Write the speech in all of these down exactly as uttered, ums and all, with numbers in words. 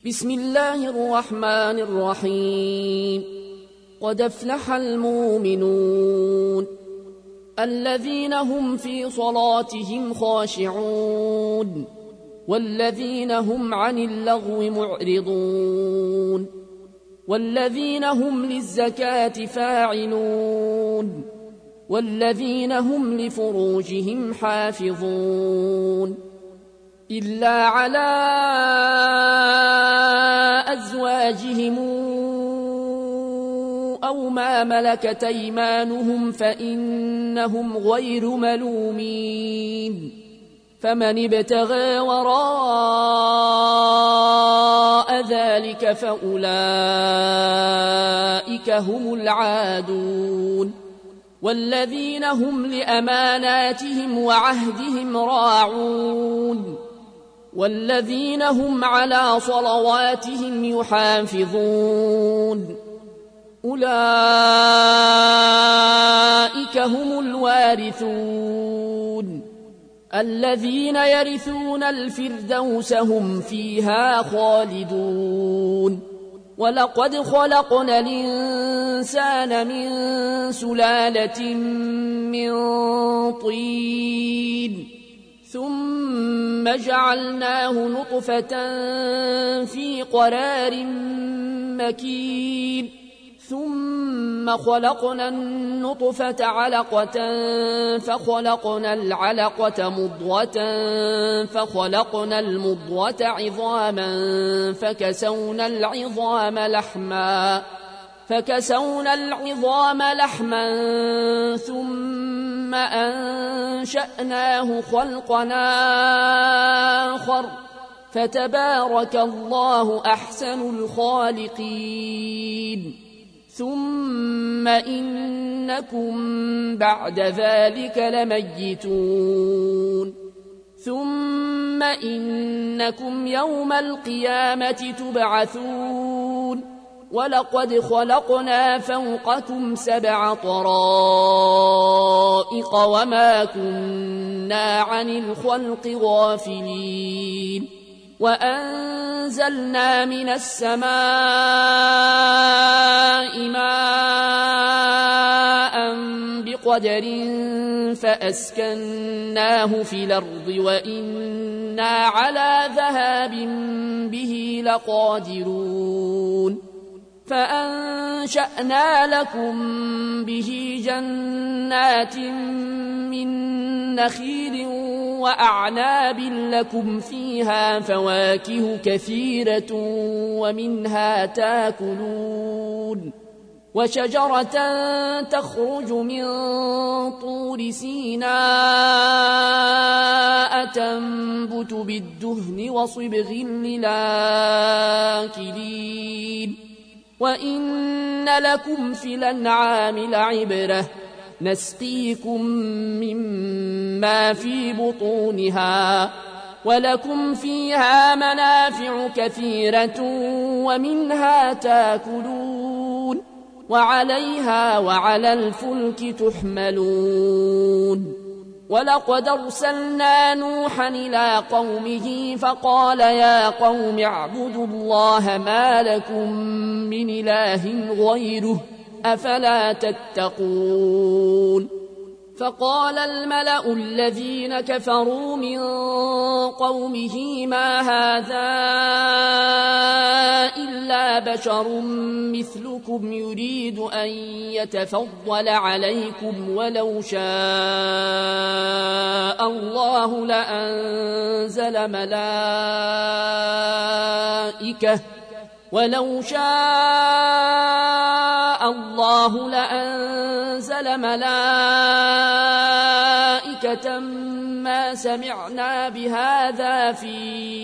بسم الله الرحمن الرحيم. قد أفلح المؤمنون الذين هم في صلاتهم خاشعون والذين هم عن اللغو معرضون والذين هم للزكاة فاعلون والذين هم لفروجهم حافظون إلا على أزواجهم أو ما ملكت أيمانهم فإنهم غير ملومين فمن ابتغى وراء ذلك فأولئك هم العادون والذين هم لأماناتهم وعهدهم راعون والذين هم على صلواتهم يحافظون أولئك هم الوارثون الذين يرثون الفردوس هم فيها خالدون ولقد خلقنا الإنسان من سلالة من طين ثم جعلناه نطفة في قرار مكين ثم خلقنا النطفة علقة فخلقنا العلقة مضغة فخلقنا المضغة عظاما فكسونا العظام لحما فكسونا العظام لحما ثم أنشأناه خلقنا آخر فتبارك الله أحسن الخالقين ثم إنكم بعد ذلك لميتون ثم إنكم يوم القيامة تبعثون ولقد خلقنا فوقكم سبع طرائق وما كنا عن الخلق غافلين وأنزلنا من السماء ماء بقدر فأسكناه في الأرض وإنا على ذهاب به لقادرون فأنشأنا لكم به جنات من نخيل وأعناب لكم فيها فواكه كثيرة ومنها تاكلون وشجرة تخرج من طور سيناء تنبت بالدهن وصبغ للآكلين وإن لكم في الأنعام لعبرة نسقيكم مما في بطونها ولكم فيها منافع كثيرة ومنها تاكلون وعليها وعلى الفلك تحملون ولقد أرسلنا نوحا إلى قومه فقال يا قوم اعبدوا الله ما لكم من إله غيره أفلا تتقون فقال الملأ الذين كفروا من قومه ما هذا إلا بشر مثلكم يريد أن يتفضل عليكم ولو شاء الله لأنزل ملائكة ولو شاء الله لأنزل ملائكة ما سمعنا بهذا في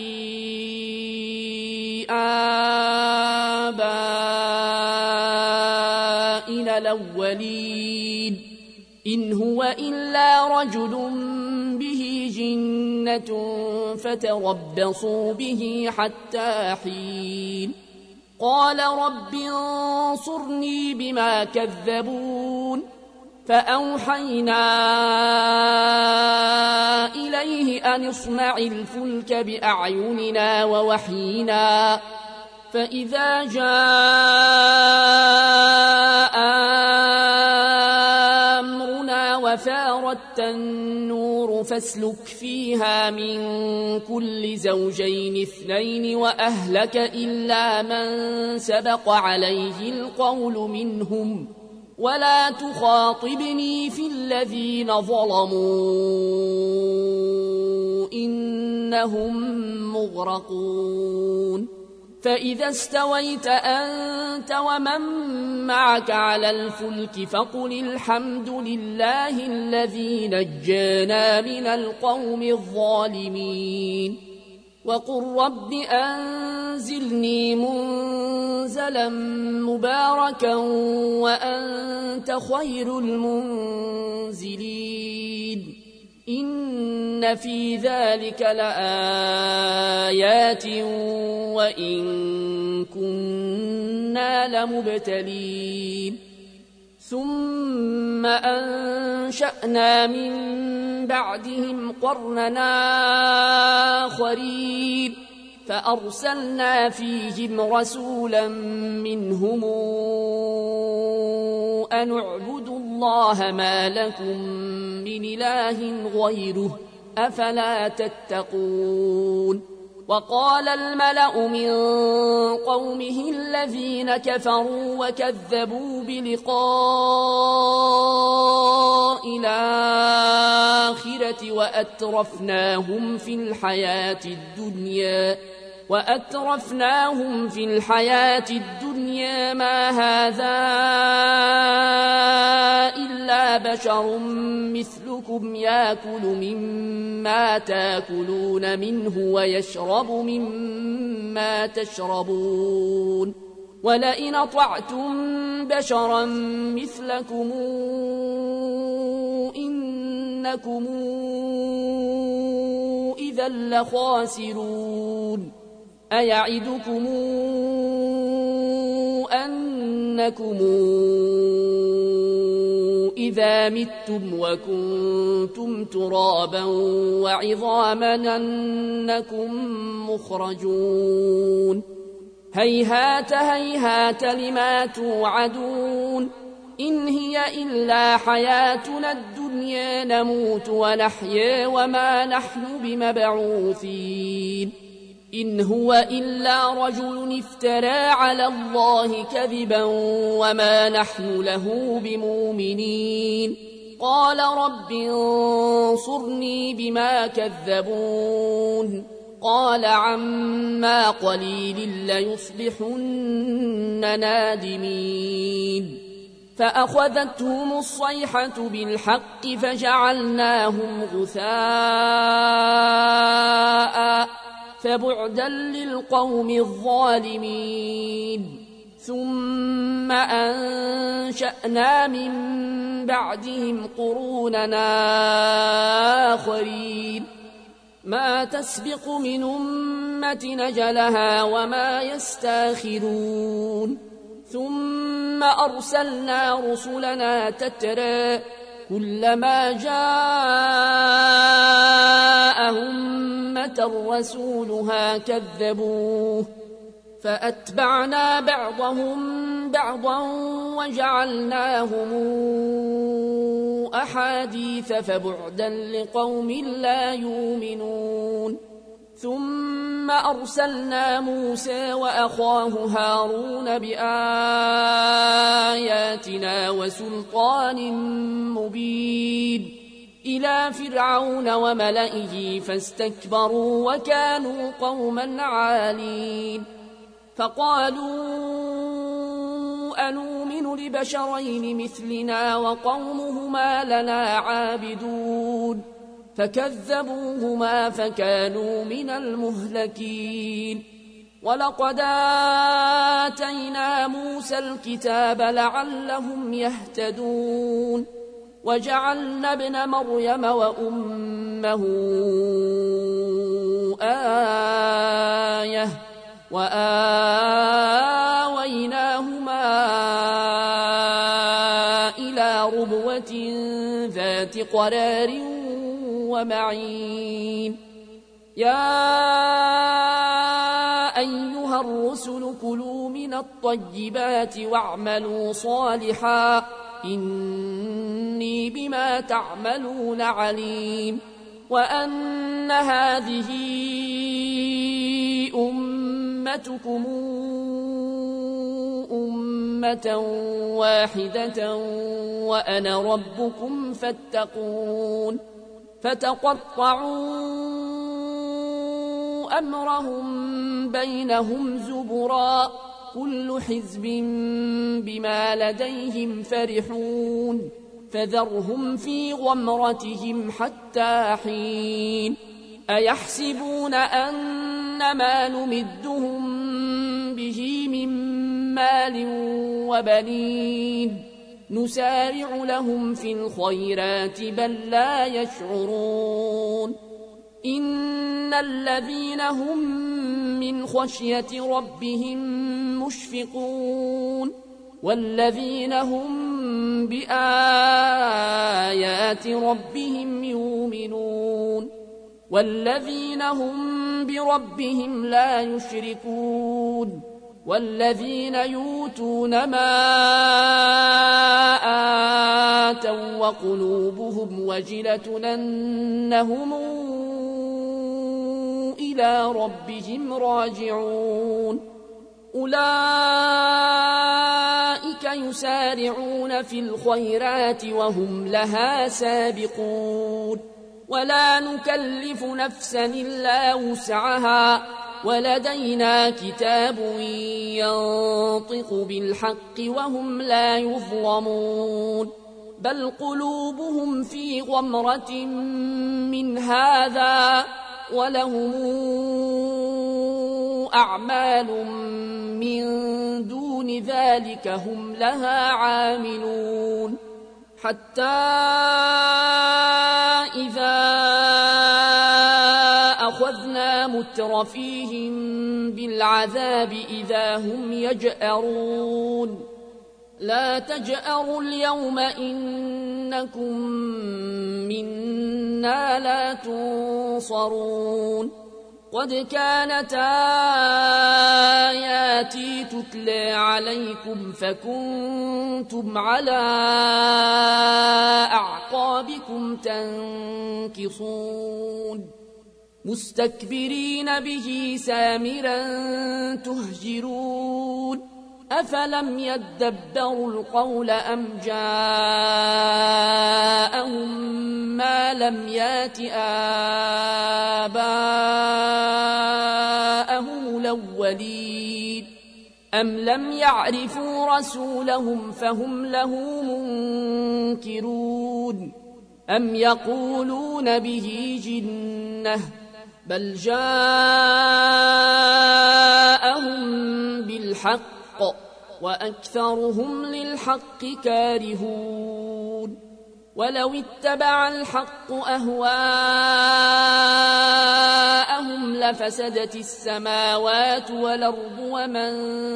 آبائنا الأولين إن هو إلا رجل به جنة فتربصوا به حتى حين قال رب انصرني بما كذبون فأوحينا إليه أن اصنع الفلك بأعيننا ووحينا فإذا جاء أمرنا وفارت النور فاسلك فيها من كل زوجين اثنين وأهلك إلا من سبق عليه القول منهم ولا تخاطبني في الذين ظلموا إنهم مغرقون فإذا استويت أنت ومن معك على الفلك فقل الحمد لله الذي نجانا من القوم الظالمين وقل رب أنزلني منزلا مباركا وأنت خير المنزلين إن في ذلك لآيات وإن كنا لمبتلين ثم أنشأنا من بعدهم قرننا آخرين فأرسلنا فيهم رسولا منهم أن اعبدوا الله ما لكم من إله غيره أفلا تتقون وقال الملأ من قومه الذين كفروا وكذبوا بلقاء الآخرة وأترفناهم في الحياة الدنيا وأترفناهم في الحياة الدنيا ما هذا إلا بشر مثلكم يأكل مما تأكلون منه ويشرب مما تشربون ولئن أطعتم بشرا مثلكم إنكم إذا لخاسرون أيعدكم أنكم إذا متم وكنتم ترابا وعظاما أنكم مخرجون هيهات هيهات لما توعدون إن هي إلا حياتنا الدنيا نموت ونحيا وما نحن بمبعوثين إن هو إلا رجل افترى على الله كذبا وما نحن له بمؤمنين قال رب انصرني بما كذبون قال عما قليل ليصبحن نادمين فأخذتهم الصيحة بالحق فجعلناهم غثاء فبعدا للقوم الظالمين ثم أنشأنا من بعدهم قروننا آخرين ما تسبق من أمة نجلها وما يستاخرون ثم أرسلنا رسلنا تترى كلما جاء أمة رسولها كذبوه فأتبعنا بعضهم بعضا وجعلناهم أحاديث فبعدا لقوم لا يؤمنون ثم أرسلنا موسى وأخاه هارون بآياتنا وسلطان مبين إلى فرعون وملئه فاستكبروا وكانوا قوما عالين فقالوا أنؤمن لبشرين مثلنا وقومهما لنا عابدون فكذبوهما فكانوا من المهلكين ولقد آتينا موسى الكتاب لعلهم يهتدون وجعلنا ابن مريم وأمه آية وآويناهما إلى ربوة ذات قرار ومعين يا أيها أيها الرسل كلوا من الطيبات واعملوا صالحا إني بما تعملون عليم وأن هذه أمتكم أمة واحدة وأنا ربكم فاتقون فتقطعوا أمرهم بينهم زبرا كل حزب بما لديهم فرحون فذرهم في غمرتهم حتى حين أيحسبون أن ما نمدهم به من مال وبنين نسارع لهم في الخيرات بل لا يشعرون إن الذين هم من خشية ربهم مشفقون والذين هم بآيات ربهم يؤمنون والذين هم بربهم لا يشركون والذين يؤتون ما آتوا وقلوبهم وجلة أنهم إلى ربهم راجعون أولئك يسارعون في الخيرات وهم لها سابقون ولا نكلف نفسا إلا وسعها ولدينا كتاب ينطق بالحق وهم لا يظلمون بل قلوبهم في غمرة من هذا ولهم أعمال من دون ذلك هم لها عاملون حتى إذا أخذنا مترفيهم بالعذاب إذا هم يجأرون لا تجأروا اليوم إنكم منا لا تنصرون قد كانت آياتي تتلى عليكم فكنتم على أعقابكم تنكصون مستكبرين به سامرا تهجرون أفلم يدبروا القول أم جاءهم ما لم يات آباءهم الأولين أم لم يعرفوا رسولهم فهم له منكرون أم يقولون به جنة بل جاءهم بالحق وأكثرهم للحق كارهون ولو اتبع الحق أهواءهم لفسدت السماوات والأرض ومن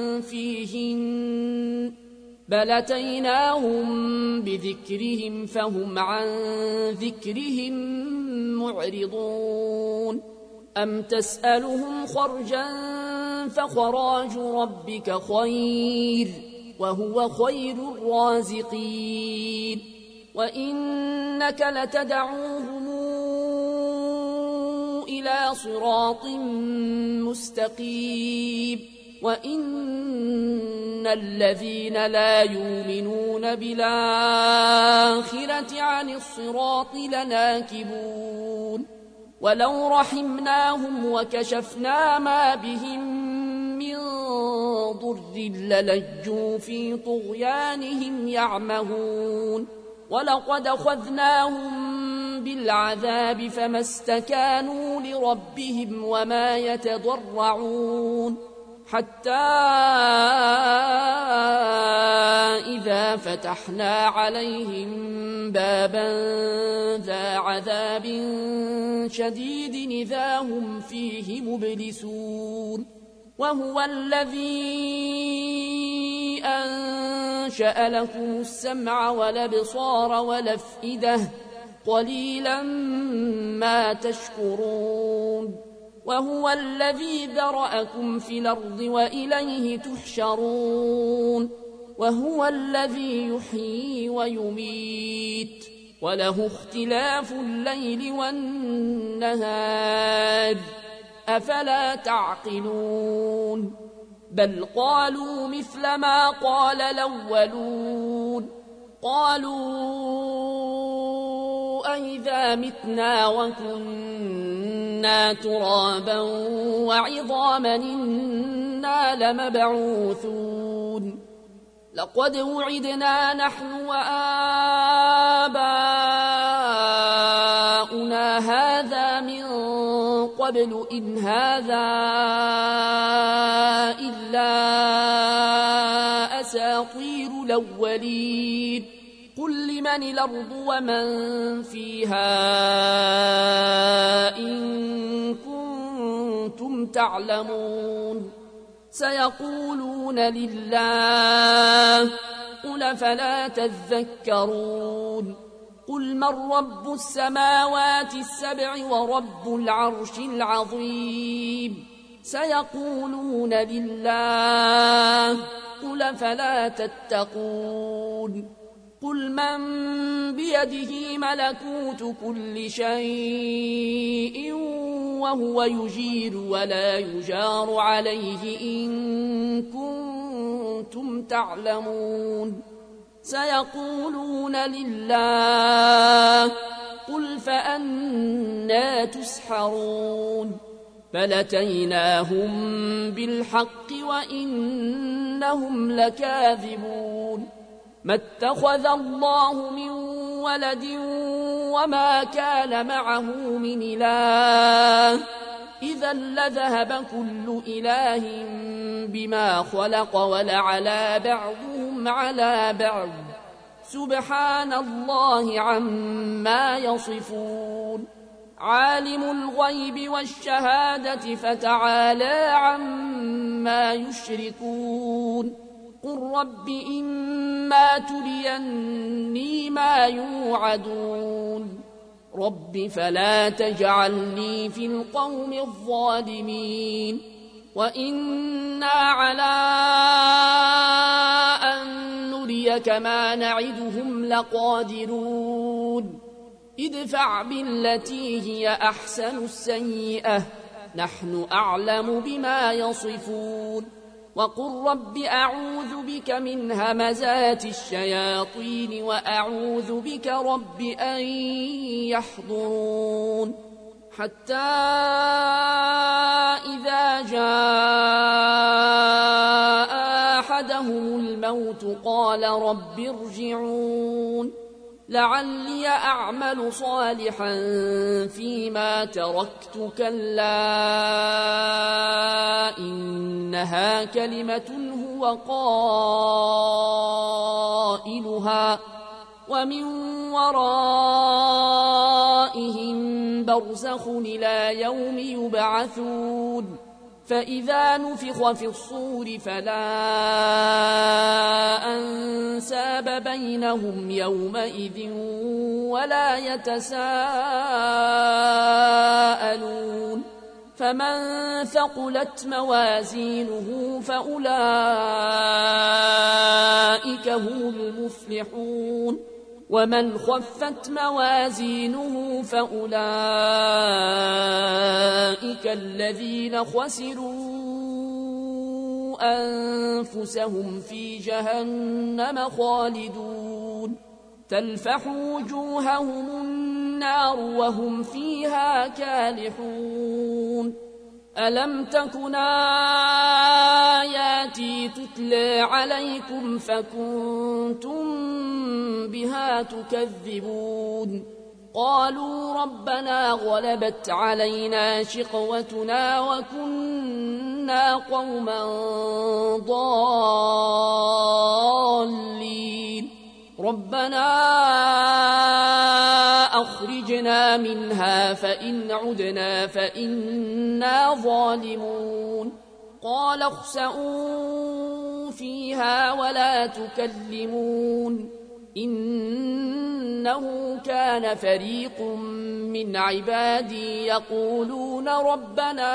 فيهن بل أتيناهم بذكرهم فهم عن ذكرهم معرضون أم تسألهم خرجا فخراج ربك خير وهو خير الرازقين وإنك لتدعوهم إلى صراط مستقيم وإن الذين لا يؤمنون بالآخرة عن الصراط لناكبون ولو رحمناهم وكشفنا ما بهم من ضر للجوا في طغيانهم يعمهون ولقد أخذناهم بالعذاب فما استكانوا لربهم وما يتضرعون حتى إذا فتحنا عليهم بابا ذا عذاب شديد إذا هم فيه مبلسون وهو الذي أنشأ لكم السمع والأبصار والأفئدة قليلا ما تشكرون وهو الذي ذرأكم في الأرض وإليه تحشرون وهو الذي يحيي ويميت وله اختلاف الليل والنهار أفلا تعقلون بل قالوا مثل ما قال الأولون قالوا أئذا متنا وكنا ترابا وعظاما إنا لمبعوثون لقد وعدنا نحن وآباؤنا هذا من قبل إن هذا إلا أساطير الأولين قل لمن الأرض ومن فيها إن كنتم تعلمون سيقولون لله قل فلا تذكرون قل من رب السماوات السبع ورب العرش العظيم سيقولون لله قل فلا تتقون قل من بيده ملكوت كل شيء وهو يجير ولا يجار عليه إن كنتم تعلمون سيقولون لله قل فأنى تسحرون بل أتيناهم بالحق وإنهم لكاذبون ما اتخذ الله من ولد وما كان معه من إله إذا لذهب كل إله بما خلق ولعلى بعضهم على بعض سبحان الله عما يصفون عالم الغيب والشهادة فتعالى عما يشركون قل رب إما تريني ما يوعدون رب فلا تجعلني في القوم الظالمين وإنا على أن نريك ما نعدهم لقادرون ادفع بالتي هي أحسن السيئة نحن أعلم بما يصفون وقل رب أعوذ بك من همزات الشياطين وأعوذ بك رب أن يحضرون حتى إذا جاء أحدهم الموت قال رب ارجعون لعلي أعمل صالحا فيما تركت كلا إنها كلمة هو قائلها ومن ورائهم برزخ إلى يوم يبعثون فإذا نفخ في الصور فلا أنساب بينهم يومئذ ولا يتساءلون فمن ثقلت موازينه فأولئك هم المفلحون ومن خفت موازينه فأولئك الذين خسروا أنفسهم في جهنم خالدون تلفح وجوههم النار وهم فيها كالحون ألم تكن آياتي تتلى عليكم فكنتم بها تكذبون قالوا ربنا غلبت علينا شقوتنا وكنا قوما ضالين ربنا أخرجنا منها فإن عدنا فإنا ظالمون قال اخسئوا فيها ولا تكلمون إنه كان فريق من عبادي يقولون ربنا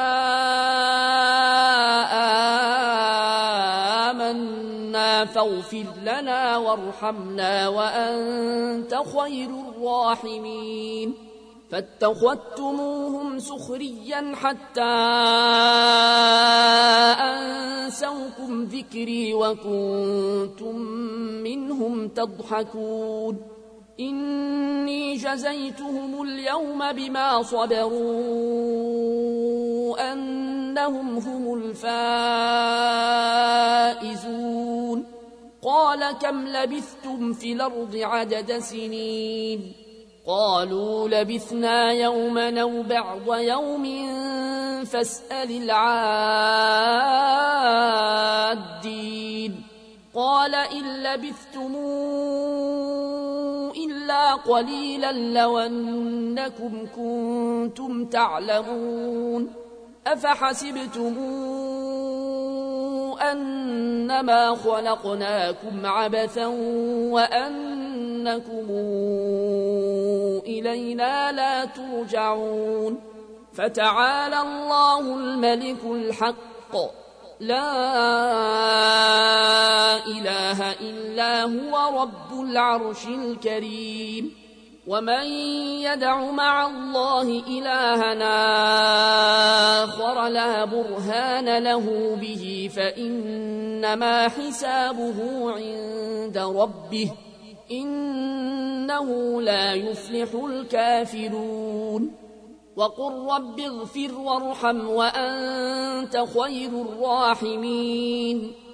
آمنا فاغفر لنا وارحمنا وأنت خير الراحمين فاتخذتموهم سخريا حتى أنسوكم ذكري وكنتم منهم تضحكون إني جزيتهم اليوم بما صبروا أنهم هم الفائزون قال كم لبثتم في الأرض عدد سنين قالوا لبثنا يوما أو بعض يوم فاسأل العادين قال إن لبثتم إلا قليلا لو أنكم كنتم تعلمون أفحسبتم أنما خلقناكم عبثا وأنكم إلينا لا ترجعون فتعالى الله الملك الحق لا إله إلا هو رب العرش الكريم ومن يدع مع الله إلهنا آخر لا برهان له به فإنما حسابه عند ربه إنه لا يفلح الكافرون وقل رب اغفر وارحم وأنت خير الراحمين